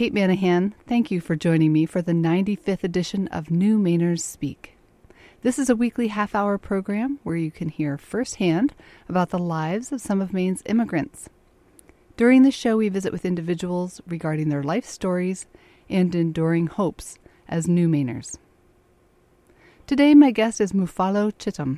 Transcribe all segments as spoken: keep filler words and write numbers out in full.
Kate Manahan. Thank you for joining me for the ninety-fifth edition of New Mainers Speak. This is a weekly half-hour program where you can hear firsthand about the lives of some of Maine's immigrants. During the show, we visit with individuals regarding their life stories and enduring hopes as New Mainers. Today, my guest is Mufalo Chitam.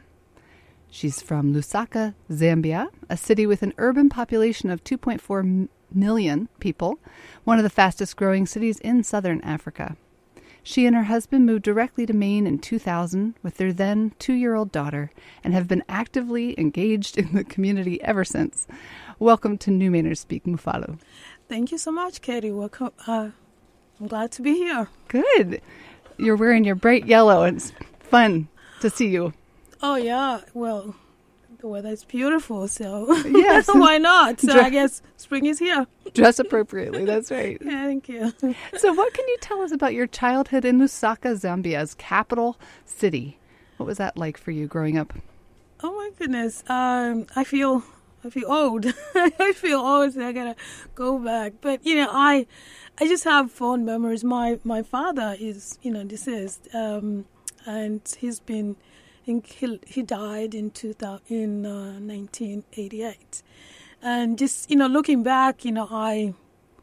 She's from Lusaka, Zambia, a city with an urban population of two point four million people, one of the fastest-growing cities in southern Africa. She and her husband moved directly to Maine in two thousand with their then two-year-old daughter and have been actively engaged in the community ever since. Welcome to New Mainers Speak, Mufalo. Thank you so much, Katie. Welcome. Uh, I'm glad to be here. Good. You're wearing your bright yellow, and it's fun to see you. Oh, yeah. Well, the weather is beautiful, so yes. Why not? So Dre- I guess spring is here. Dress appropriately. That's right. Yeah, thank you. So what can you tell us about your childhood in Lusaka, Zambia's capital city? What was that like for you growing up? Oh, my goodness. Um, I feel I feel old. I feel old, so I got to go back. But, you know, I I just have fond memories. My, my father is, you know, deceased, um, and he's been... He, he died in two thousand, in uh, nineteen eighty-eight, and just you know looking back, you know I,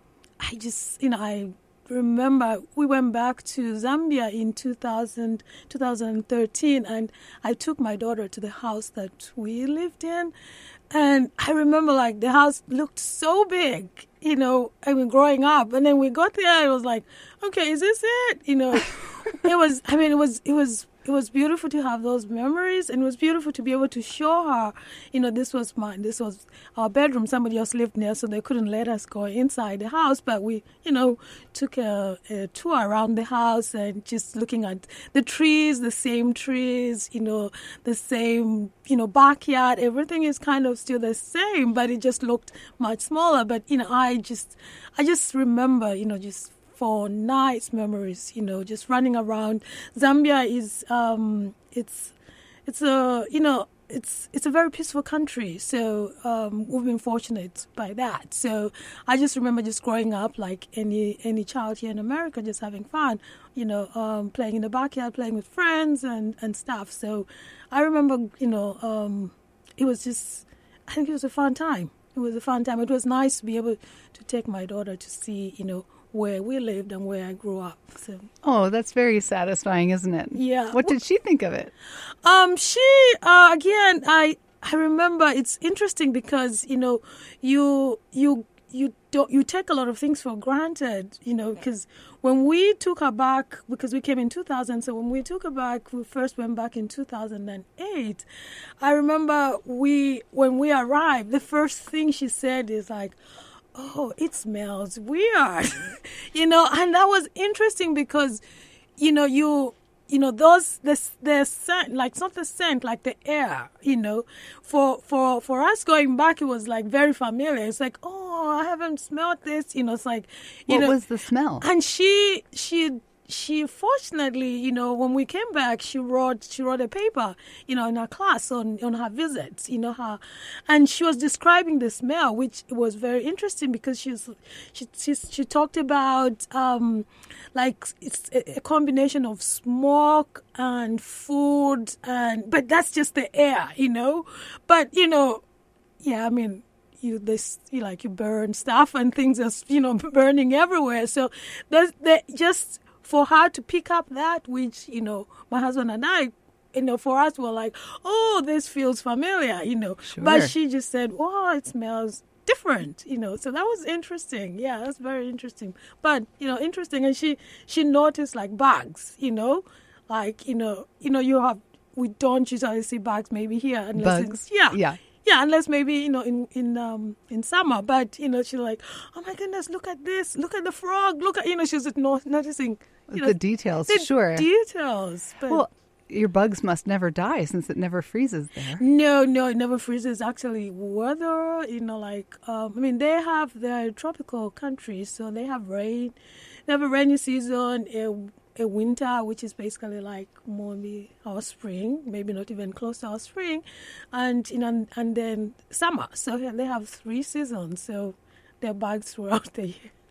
I just you know I remember we went back to Zambia in two thousand, two thousand thirteen, and I took my daughter to the house that we lived in, and I remember like the house looked so big, you know. I mean, growing up, and then we got there, it was like, okay, is this it? You know, it was. I mean, it was. It was. It was beautiful to have those memories, and it was beautiful to be able to show her, you know, this was mine, this was our bedroom. Somebody else lived there, so they couldn't let us go inside the house, but we, you know, took a, a tour around the house and just looking at the trees, the same trees, you know, the same, you know, backyard. Everything is kind of still the same, but it just looked much smaller. But, you know, I just, I just remember, you know, just for nice memories, you know, just running around. Zambia is, um, it's, it's a, you know, it's it's a very peaceful country. So um, we've been fortunate by that. So I just remember just growing up like any any child here in America, just having fun, you know, um, playing in the backyard, playing with friends and, and stuff. So I remember, you know, um, it was just, I think it was a fun time. It was a fun time. It was nice to be able to take my daughter to see, you know, where we lived and where I grew up. So. Oh, that's very satisfying, isn't it? Yeah. What did she think of it? Um, she, uh, again, I I remember it's interesting because, you know, you you you don't you take a lot of things for granted, you know, because when we took her back, because we came in two thousand, so when we took her back, we first went back in two thousand eight. I remember we when we arrived, the first thing she said is like, oh, it smells weird, you know, and that was interesting because, you know, you, you know, those, the, the scent, like, it's not the scent, like the air, you know, for, for, for us going back, it was like very familiar. It's like, oh, I haven't smelled this, you know, it's like, you what know. What was the smell? And she, she, She fortunately, you know, when we came back, she wrote she wrote a paper, you know, in her class on, on her visits, you know, her, and she was describing the smell, which was very interesting because she was, she she, she talked about um, like it's a, a combination of smoke and food, and but that's just the air, you know, but you know, yeah, I mean. You this you like you burn stuff and things are you know burning everywhere. So there's there just for her to pick up that, which you know my husband and I, you know, for us were like, oh, this feels familiar, you know. Sure. But she just said, wow, it smells different, you know. So that was interesting. Yeah, that's very interesting. But you know, interesting, and she she noticed like bugs, you know, like you know you know you have we don't usually see bugs maybe here unless Bugs. it's yeah Yeah. Yeah, unless maybe, you know, in in um in summer. But, you know, she's like, oh, my goodness, look at this. Look at the frog. Look at, you know, she's just no- noticing. You know, the details, the sure. details. But Well, your bugs must never die since it never freezes there. No, no, it never freezes. Actually, weather, you know, like, um, I mean, they have their tropical countries, so they have rain. They have a rainy season, a a winter, which is basically like maybe our spring, maybe not even close to our spring, and you know, and then summer. So they have three seasons. So there are bugs throughout the year.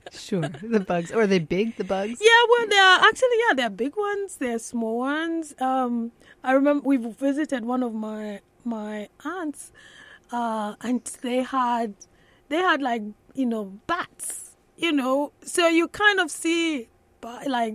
Sure, the bugs. Or are they big, the bugs? Yeah, well, they're actually, yeah, they're big ones. They're small ones. Um, I remember we visited one of my my aunts, uh, and they had they had like you know bats, you know. So you kind of see like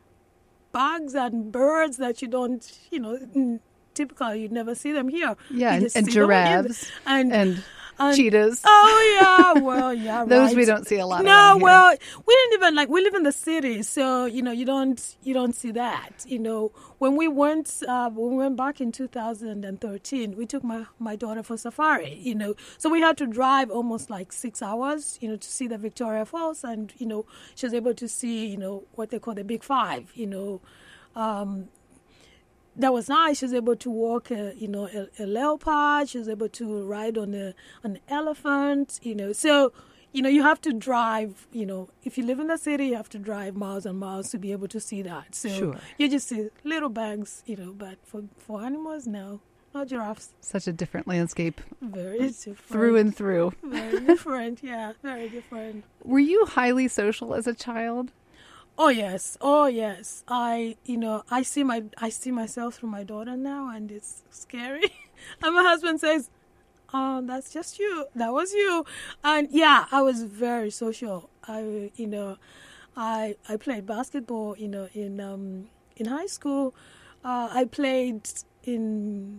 bugs and birds that you don't, you know, typically you'd never see them here. Yeah, and, and giraffes and. and And, cheetahs. Oh yeah, well yeah, those right. we don't see a lot. No, here. well, we didn't even like. We live in the city, so you know you don't you don't see that. You know, when we went uh, when we went back in two thousand thirteen, we took my my daughter for safari. You know, so we had to drive almost like six hours. You know, to see the Victoria Falls, and you know she was able to see you know what they call the Big Five. You know. Um, That was nice. She was able to walk, a, you know, a, a leopard. She was able to ride on a an elephant. You know, so you know you have to drive. You know, if you live in the city, you have to drive miles and miles to be able to see that. So Sure. you just see little bags. You know, but for for animals, no, no giraffes. Such a different landscape. Very different. Through and through. Very different. Yeah, very different. Were you highly social as a child? Oh yes, oh yes. I, you know, I see my, I see myself through my daughter now, and it's scary. And my husband says, "Oh, that's just you. That was you." And yeah, I was very social. I, you know, I, I played basketball. You know, in um in high school, uh, I played in.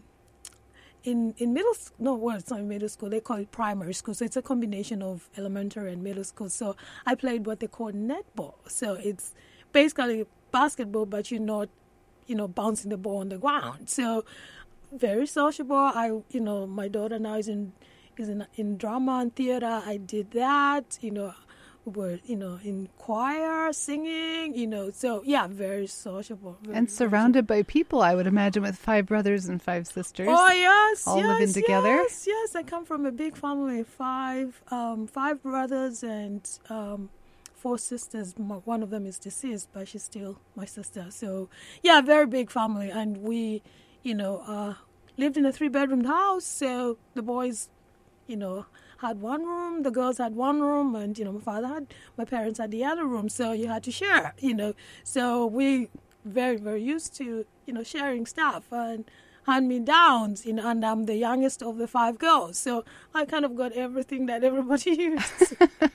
In, in middle school, no, well, it's not middle school, they call it primary school. So it's a combination of elementary and middle school. So I played what they call netball. So it's basically basketball, but you're not, you know, bouncing the ball on the ground. So very sociable. I, you know, my daughter now is in, is in, in drama and theater. I did that, you know, we were, you know, in choir, singing, you know, so yeah, very sociable. Very, and surrounded by people, I would imagine, with five brothers and five sisters. Oh, yes, all yes, living together. Yes, yes, I come from a big family, five, um, five brothers and um, four sisters. One of them is deceased, but she's still my sister. So, yeah, very big family. And we, you know, uh, lived in a three-bedroom house, so the boys, you know, had one room, the girls had one room, and, you know, my father had, my parents had the other room, so you had to share, you know. So we very, very used to, you know, sharing stuff and hand-me-downs, you know, and I'm the youngest of the five girls, so I kind of got everything that everybody used.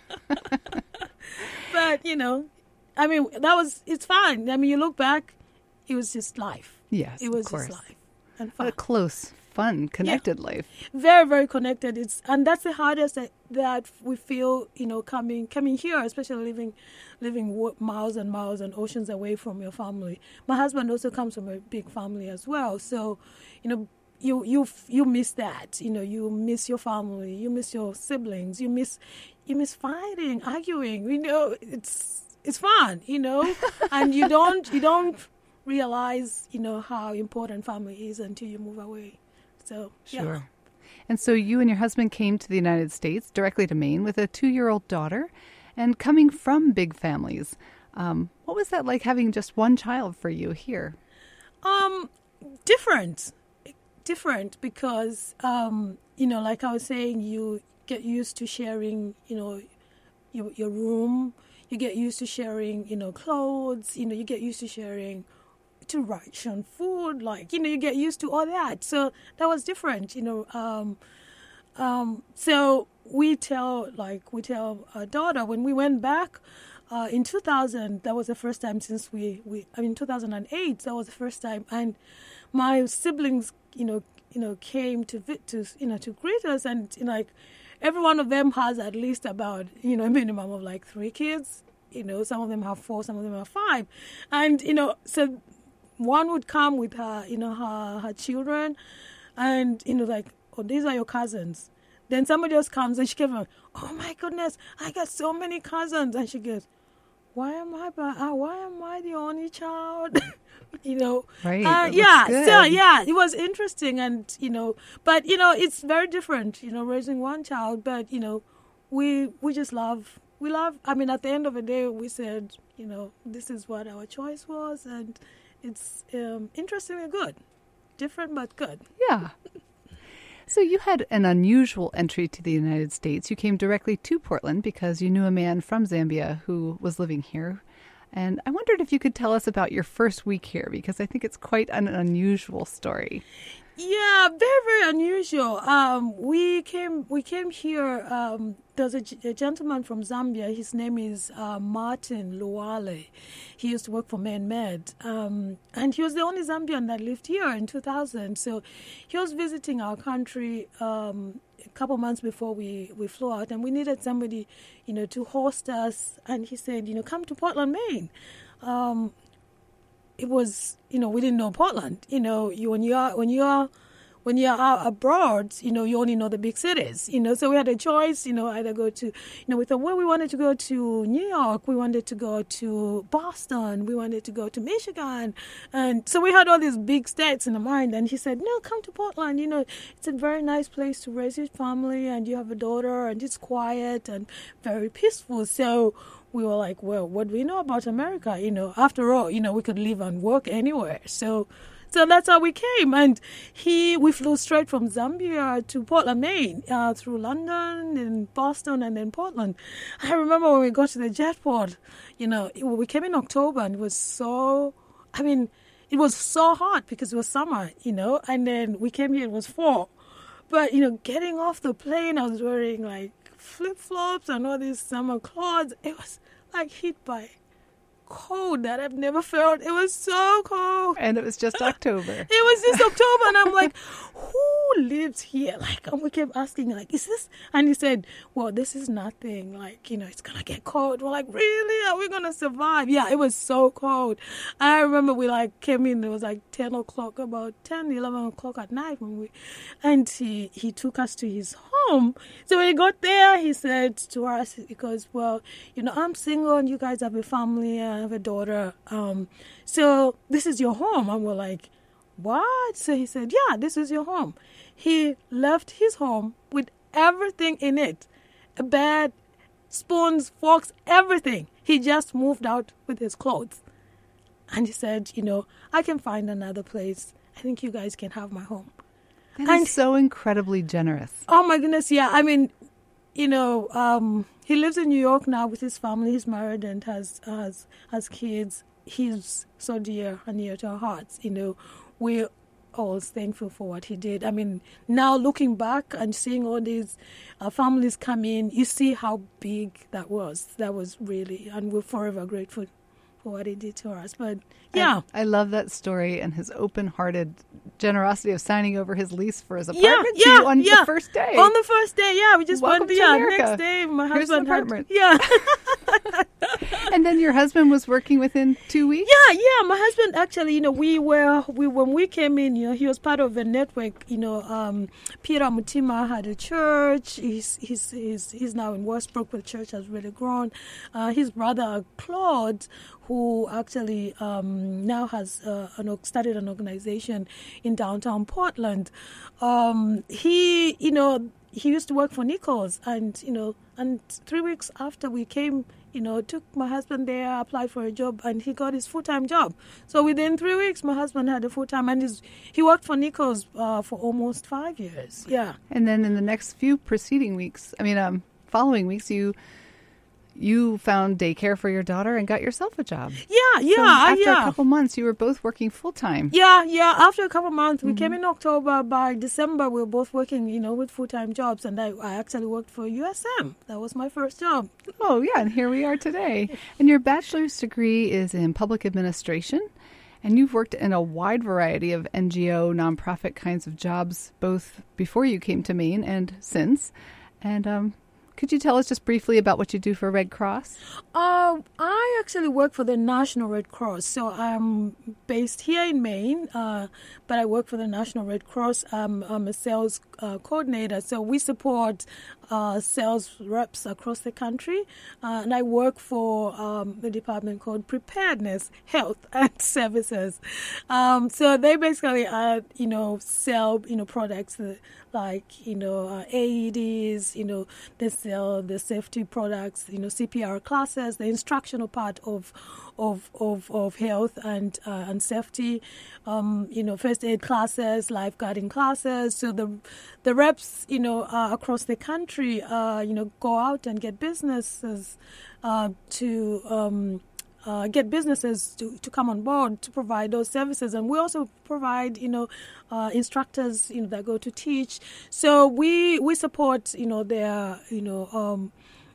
But, you know, I mean, that was, it's fine. I mean, you look back, it was just life. Yes, it was of course. just life. And fun. What a close, fun, connected yeah. life. Very, very connected. It's and that's the hardest that, that we feel, you know, coming coming here, especially living living miles and miles and oceans away from your family. My husband also comes from a big family as well, so, you know, you you you miss that. You know, you miss your family, you miss your siblings, you miss you miss fighting, arguing. You know, it's it's fun, you know, and you don't you don't. realize, you know, how important family is until you move away. So, yeah. Sure. And so you and your husband came to the United States, directly to Maine, with a two-year-old daughter. And coming from big families, um, what was that like having just one child for you here? Um, different. Different because, um, you know, like I was saying, you get used to sharing, you know, your, your room. You get used to sharing, you know, clothes. You know, you get used to sharing to ration food, like, you know, you get used to all that. So that was different, you know. Um, um, so we tell, like, we tell our daughter when we went back uh, in two thousand, that was the first time since we, we, I mean, two thousand eight, that was the first time. And my siblings, you know, you know, came to, to you know, to greet us. And, you know, like, every one of them has at least about, you know, a minimum of like three kids. You know, some of them have four, some of them have five. And, you know, so one would come with her, you know, her, her children, and, you know, like, oh, these are your cousins. Then somebody else comes and she came like, oh my goodness, I got so many cousins. And she goes, why am I, uh, why am I the only child? You know, right? Uh, yeah, so yeah, it was interesting, and, you know, but, you know, it's very different, you know, raising one child. But, you know, we we just love, we love. I mean, at the end of the day, we said, you know, this is what our choice was, and it's um, interesting and good, different but good. Yeah. So you had an unusual entry to the United States. You came directly to Portland because you knew a man from Zambia who was living here. And I wondered if you could tell us about your first week here, because I think it's quite an unusual story. Yeah, very, very unusual. Um, we came we came here. Um, there's a, a gentleman from Zambia. His name is uh, Martin Luwale. He used to work for MenMed. Um, and he was the only Zambian that lived here in two thousand. So he was visiting our country um, a couple months before we, we flew out. And we needed somebody, you know, to host us. And he said, you know, come to Portland, Maine. Um, It was, you know, we didn't know Portland. You know, you when you're when you're when you're out abroad, you know, you only know the big cities. You know, so we had a choice. You know, either go to, you know, we thought, well, we wanted to go to New York, we wanted to go to Boston, we wanted to go to Michigan, and so we had all these big states in the mind. And he said, no, come to Portland. You know, it's a very nice place to raise your family, and you have a daughter, and it's quiet and very peaceful. So we were like, well, what do we know about America? You know, after all, you know, we could live and work anywhere. So so that's how we came. And he, we flew straight from Zambia to Portland, Maine, uh, through London and Boston and then Portland. I remember when we got to the jetport, you know, it, we came in October and it was so, I mean, it was so hot because it was summer, you know, and then we came here, it was fall. But, you know, getting off the plane, I was wearing like flip-flops and all these summer clothes. It was like hit by cold that I've never felt. It was so cold. And it was just October. It was just October, and I'm like, who lives here? Like, and we kept asking, like, is this? And he said, well, this is nothing. Like, you know, it's going to get cold. We're like, really? Are we going to survive? Yeah, it was so cold. I remember we, like, came in. It was, like, ten o'clock, about ten, eleven o'clock at night. when we, And he, he took us to his home. So when he got there, he said to us, because, well, you know, I'm single, and you guys have a family, and I have a daughter. Um, so this is your home. And we're like, what? So he said, yeah, this is your home. He left his home with everything in it. A bed, spoons, forks, everything. He just moved out with his clothes. And he said, you know, I can find another place. I think you guys can have my home. That and, is so incredibly generous. Oh, my goodness, yeah. I mean, you know, um, he lives in New York now with his family. He's married and has, has, has kids. He's so dear and near to our hearts, you know. We're always thankful for what he did. I mean, now looking back and seeing all these uh, families come in, you see how big that was. That was really, and we're forever grateful for what he did to us. But yeah. I, I love that story and his open-hearted generosity of signing over his lease for his apartment yeah, to yeah, you on yeah. the first day. On the first day, yeah. We just Welcome went, to yeah, America. Next day, my Here's husband an apartment. had, yeah. And then your husband was working within two weeks? Yeah, yeah. My husband actually, you know, we were, we when we came in, you know, he was part of a network, you know, um, Peter Mutima had a church. He's, he's, he's, he's now in Westbrook, but the church has really grown. Uh, his brother, Claude, who actually um, now has uh, an, started an organization in downtown Portland. Um, he, you know, he used to work for Nichols, and, you know, and three weeks after we came, you know, took my husband there, applied for a job, and he got his full-time job. So within three weeks, my husband had a full-time, and his, he worked for Nichols uh, for almost five years. Yeah. And then in the next few preceding weeks, I mean, um, following weeks, you you found daycare for your daughter and got yourself a job. Yeah, yeah, so after yeah. a couple months, you were both working full-time. Yeah, yeah. After a couple months, we Mm-hmm. came in October. By December, we were both working, you know, with full-time jobs. And I, I actually worked for U S M. That was my first job. Oh, yeah, and here we are today. And your bachelor's degree is in public administration, and you've worked in a wide variety of N G O, nonprofit kinds of jobs, both before you came to Maine and since. And um, could you tell us just briefly about what you do for Red Cross? Uh, I actually work for the National Red Cross. So I'm based here in Maine, uh, but I work for the National Red Cross. I'm, I'm a sales uh, coordinator. So we support uh, sales reps across the country. Uh, and I work for um, a department called Preparedness, Health and Services. Um, so they basically, uh, you know, sell, you know, products that, like, you know, uh, A E Ds, you know, they sell the safety products, you know, C P R classes, the instructional part of of of, of health and uh, and safety, um, you know, first aid classes, lifeguarding classes. So the the reps, you know, uh, across the country, uh, you know, go out and get businesses uh, to. Um, Uh, get businesses to, to come on board to provide those services, and we also provide, you know, uh, instructors, you know, that go to teach. So we we support, you know, their, you know, um,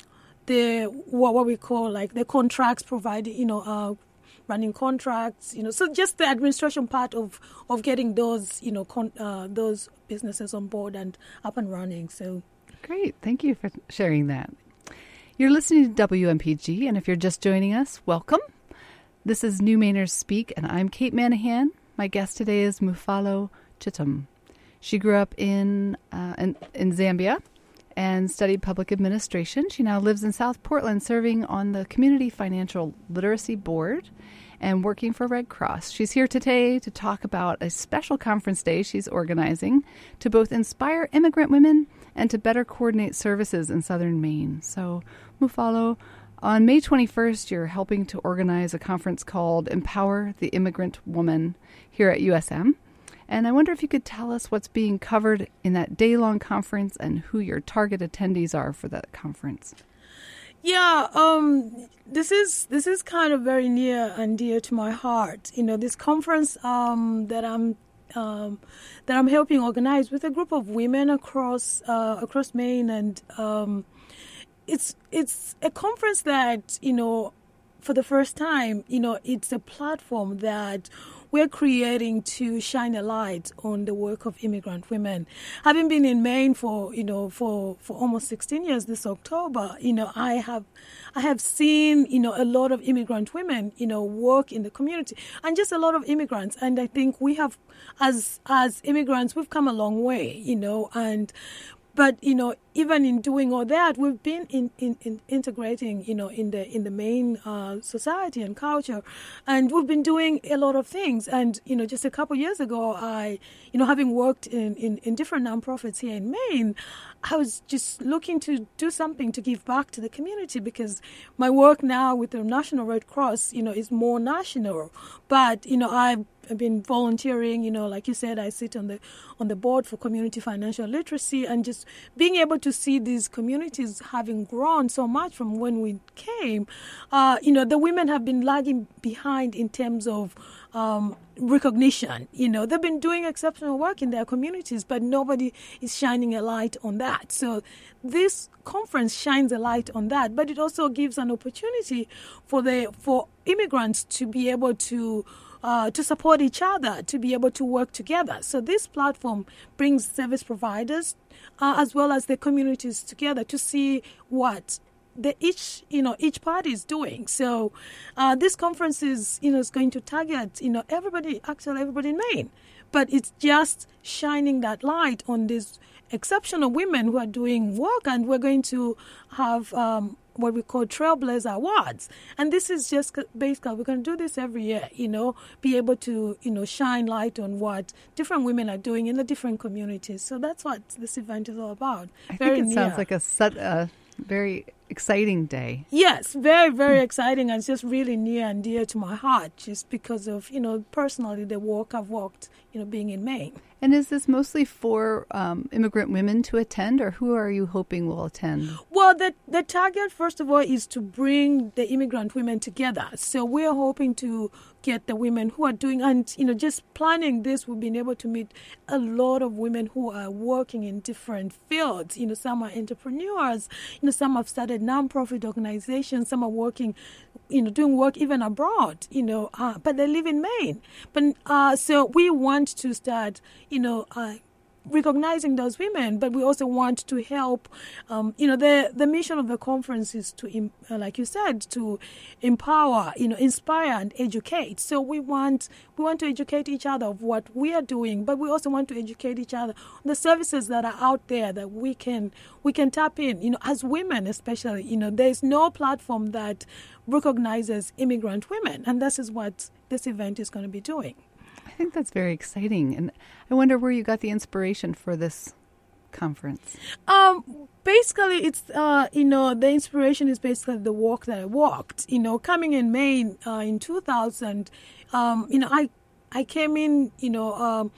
the what what we call like the contracts provided, you know, uh, running contracts, you know, so just the administration part of, of getting those, you know, con, uh, those businesses on board and up and running. So great, thank you for sharing that. You're listening to W M P G, and if you're just joining us, welcome. This is New Mainers Speak, and I'm Kate Manahan. My guest today is Mufalo Chitum. She grew up in, uh, in in Zambia and studied public administration. She now lives in South Portland, serving on the Community Financial Literacy Board and working for Red Cross. She's here today to talk about a special conference day she's organizing to both inspire immigrant women and to better coordinate services in southern Maine. So, Mufalo, on May twenty-first, you're helping to organize a conference called Empower the Immigrant Woman here at U S M. And I wonder if you could tell us what's being covered in that day-long conference and who your target attendees are for that conference. Yeah, um, this is this is kind of very near and dear to my heart. You know, this conference um, that I'm um, that I'm helping organize with a group of women across uh, across Maine, and um, it's it's a conference that, you know, for the first time, you know, it's a platform that we're creating to shine a light on the work of immigrant women. Having been in Maine for, you know, for, for almost sixteen years this October, you know, I have I have seen, you know, a lot of immigrant women, you know, work in the community, and just a lot of immigrants. And I think we have, as as immigrants, we've come a long way, you know, and but, you know, even in doing all that, we've been in, in, in integrating, you know, in the in the Maine uh, society and culture, and we've been doing a lot of things. And, you know, just a couple of years ago, I, you know, having worked in, in, in different nonprofits here in Maine, I was just looking to do something to give back to the community, because my work now with the National Red Cross, you know, is more national. But, you know, I've I've been volunteering, you know, like you said, I sit on the on the board for community financial literacy, and just being able to see these communities having grown so much from when we came. Uh, you know, the women have been lagging behind in terms of um, recognition. You know, they've been doing exceptional work in their communities, but nobody is shining a light on that. So this conference shines a light on that, but it also gives an opportunity for the for immigrants to be able to Uh, to support each other, to be able to work together. So this platform brings service providers uh, as well as the communities together to see what the each you know each party is doing. So uh, this conference is you know is going to target you know everybody, actually everybody in Maine, but it's just shining that light on these exceptional women who are doing work, and we're going to have Um, what we call Trailblazer Awards. And this is just basically, we're going to do this every year, you know, be able to, you know, shine light on what different women are doing in the different communities. So that's what this event is all about. I very think it near. sounds like a, su- a very exciting day. Yes, very, very exciting, and it's just really near and dear to my heart, just because of, you know, personally the work I've worked, you know, being in Maine. And is this mostly for um, immigrant women to attend, or who are you hoping will attend? Well, the the target, first of all, is to bring the immigrant women together. So we're hoping to get the women who are doing, and, you know, just planning this, we've been able to meet a lot of women who are working in different fields. You know, some are entrepreneurs, you know, some have started nonprofit organizations, some are working, you know, doing work even abroad, you know, uh, but they live in Maine. But uh, so we want to start, you know, uh, recognizing those women, but we also want to help. Um, you know, the the mission of the conference is to, uh, like you said, to empower, you know, inspire and educate. So we want we want to educate each other of what we are doing, but we also want to educate each other on the services that are out there that we can we can tap in. You know, as women especially, you know, there is no platform that recognizes immigrant women, and this is what this event is going to be doing. I think that's very exciting. And I wonder where you got the inspiration for this conference? Um, basically, it's, uh, you know, the inspiration is basically the walk that I walked. You know, coming in Maine uh, in two thousand, um, you know, I, I came in, you know, um,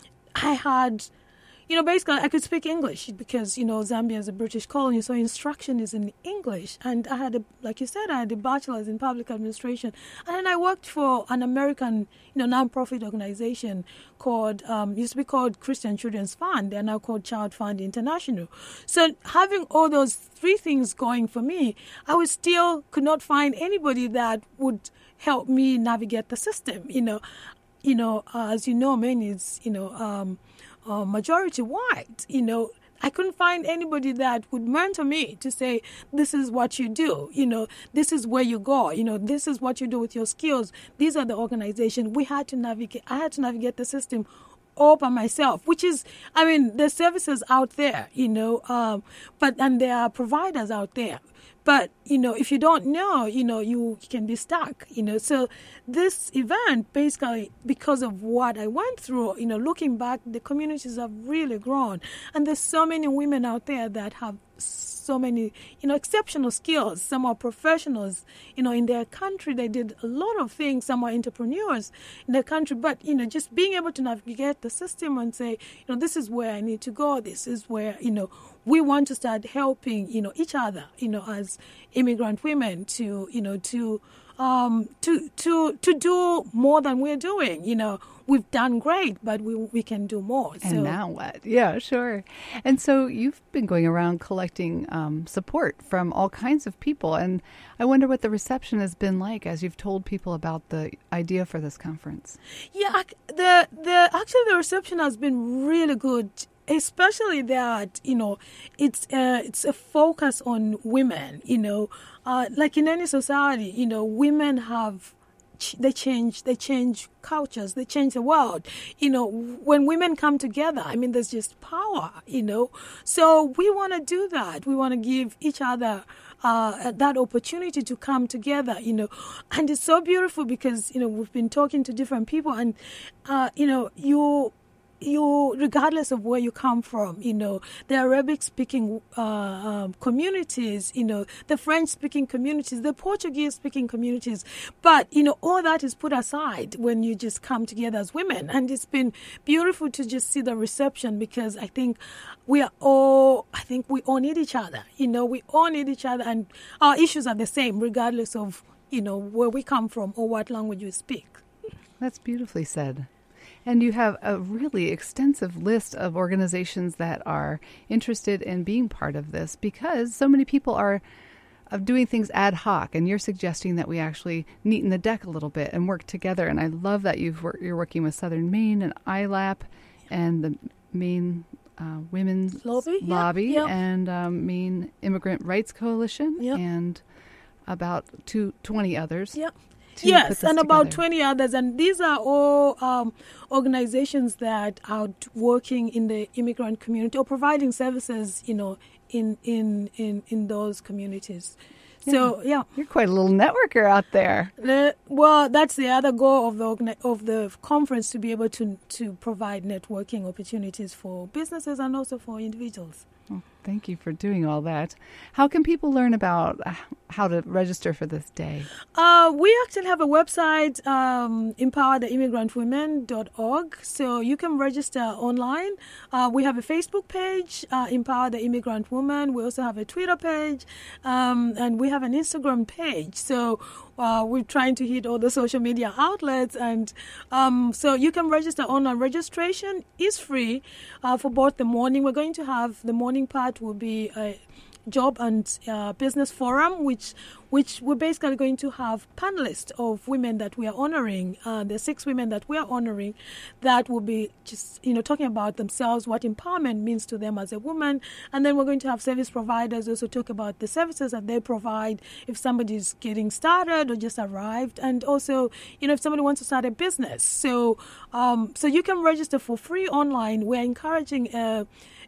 I had... You know, basically, I could speak English because, you know, Zambia is a British colony, so instruction is in English. And I had, a, like you said, I had a bachelor's in public administration. And then I worked for an American, you know, nonprofit organization called, um, used to be called Christian Children's Fund. They're now called Child Fund International. So having all those three things going for me, I was still could not find anybody that would help me navigate the system. You know, you know, uh, as you know, Maine is, you know, um, Uh, majority white, you know, I couldn't find anybody that would mentor me to say, this is what you do, you know, this is where you go, you know, this is what you do with your skills. These are the organizations. We had to navigate, I had to navigate the system all by myself, which is, I mean, there's services out there, you know, um, but, and there are providers out there. But, you know, if you don't know, you know, you can be stuck, you know. So this event, basically, because of what I went through, you know, looking back, the communities have really grown. And there's so many women out there that have so many, you know, exceptional skills. Some are professionals, you know, in their country. They did a lot of things. Some are entrepreneurs in their country. But, you know, just being able to navigate the system and say, you know, this is where I need to go. This is where, you know, we want to start helping, you know, each other, you know, as immigrant women to, you know, to um, to to to do more than we're doing. You know, we've done great, but we we can do more. And so. Now what? Yeah, sure. And so you've been going around collecting um, support from all kinds of people, and I wonder what the reception has been like as you've told people about the idea for this conference. Yeah, the the actually the reception has been really good. Especially that, you know, it's uh, it's a focus on women, you know, uh, like in any society, you know, women have, ch- they change, they change cultures, they change the world. You know, when women come together, I mean, there's just power, you know. So we want to do that. We want to give each other Uh, that opportunity to come together, you know, and it's so beautiful because, you know, we've been talking to different people and, uh, you know, you, you, regardless of where you come from, you know, the Arabic-speaking uh, um, communities, you know, the French-speaking communities, the Portuguese-speaking communities, but, you know, all that is put aside when you just come together as women, and it's been beautiful to just see the reception because I think we are all, I think we all need each other, you know, we all need each other, and our issues are the same regardless of, you know, where we come from or what language we speak. That's beautifully said. And you have a really extensive list of organizations that are interested in being part of this because so many people are of doing things ad hoc, and you're suggesting that we actually neaten the deck a little bit and work together. And I love that you've wor- you're working with Southern Maine and I L A P and the Maine uh, Women's Lobby, Lobby yep, yep. and um, Maine Immigrant Rights Coalition Yep. and about two, twenty others. Yep. to Yes, put this and about together. twenty others. And these are all um, organizations that are working in the immigrant community or providing services, you know, in in, in, in those communities. So, yeah. You're quite a little networker out there. The, well, that's the other goal of the organi- of the conference, to be able to to provide networking opportunities for businesses and also for individuals. Well, thank you for doing all that. How can people learn about uh, how to register for this day? Uh, we actually have a website, um, empower the immigrant women dot org, so you can register online. Uh, we have a Facebook page, uh, Empower the Immigrant Woman. We also have a Twitter page, um, and we have an Instagram page. So uh, we're trying to hit all the social media outlets, and um, so you can register online. Registration is free uh, for both the morning. We're going to have the morning part will be a job and uh, business forum, which which we're basically going to have panelists of women that we are honoring. Uh, the six women that we are honoring that will be just, you know, talking about themselves, what empowerment means to them as a woman. And then we're going to have service providers also talk about the services that they provide if somebody's getting started or just arrived. And also, you know, if somebody wants to start a business. So, um, so you can register for free online. We're encouraging a,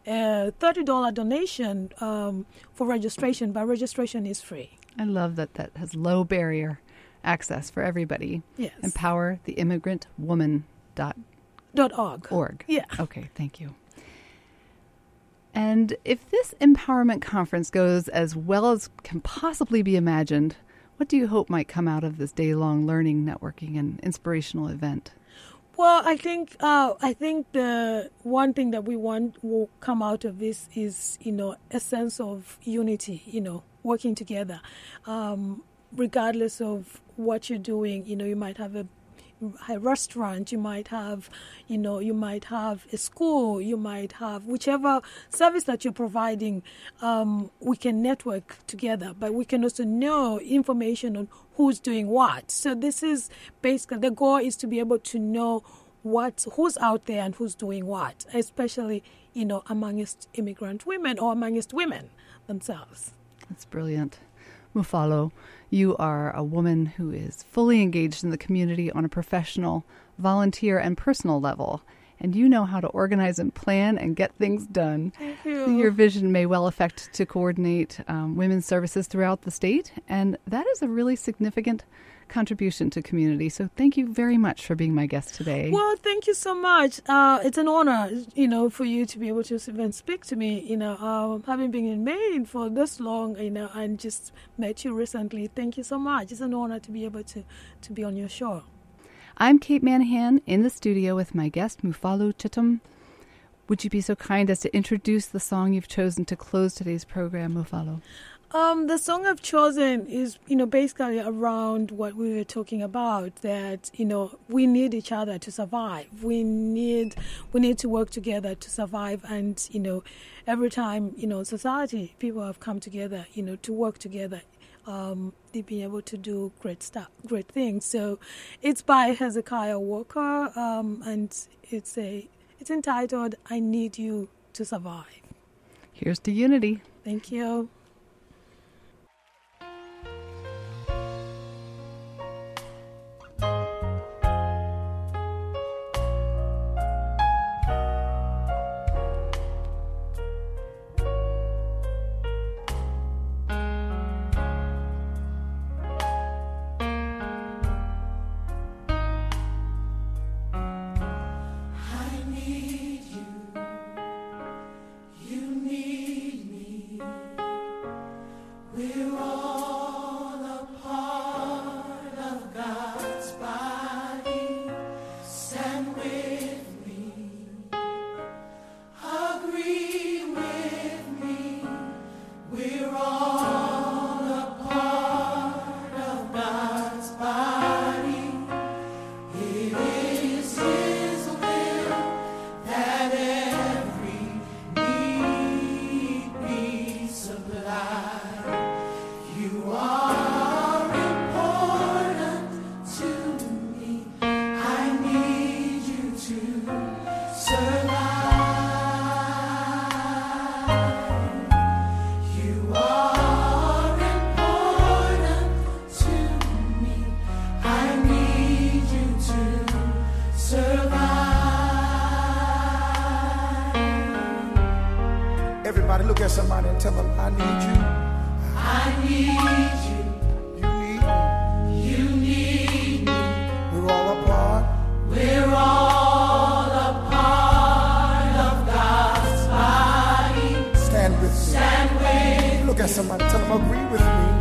a thirty dollars donation um, for registration, but registration is free. I love that that has low barrier access for everybody. Yes. Empower the immigrant woman dot Dot org. org. Yeah. Okay, thank you. And if this empowerment conference goes as well as can possibly be imagined, what do you hope might come out of this day-long learning, networking, and inspirational event? Well, I think uh, I think the one thing that we want will come out of this is, you know, a sense of unity, you know, working together. Um, regardless of what you're doing, you know, you might have a a restaurant, you might have, you know, you might have a school, you might have whichever service that you're providing, um, we can network together, but we can also know information on who's doing what. So this is basically, the goal is to be able to know what, who's out there and who's doing what, especially, you know, amongst immigrant women or amongst women themselves. That's brilliant. Mufalo, you are a woman who is fully engaged in the community on a professional, volunteer, and personal level, and you know how to organize and plan and get things done. Thank you. Your vision may well affect to coordinate um, women's services throughout the state, and that is a really significant contribution to community. So thank you very much for being my guest today. Well, thank you so much. Uh, it's an honor, you know, for you to be able to even speak to me, you know, um, having been in Maine for this long, you know, and just met you recently. Thank you so much. It's an honor to be able to, to be on your show. I'm Kate Manahan in the studio with my guest, Mufalo Chitum. Would you be so kind as to introduce the song you've chosen to close today's program, Mufalo? Um, the song I've chosen is, you know, basically around what we were talking about, that, you know, we need each other to survive. We need we need to work together to survive. And, you know, every time, you know, in society, people have come together, you know, to work together. Um, they've been able to do great stuff, great things. So it's by Hezekiah Walker, um, and it's a it's entitled, I Need You to Survive. Here's to unity. Thank you. Everybody look at somebody and tell them, I need you. I need you. You need me. You need me. We're all a part. We're all a part of God's body. Stand with me. Stand with Look at somebody, tell them, agree with me.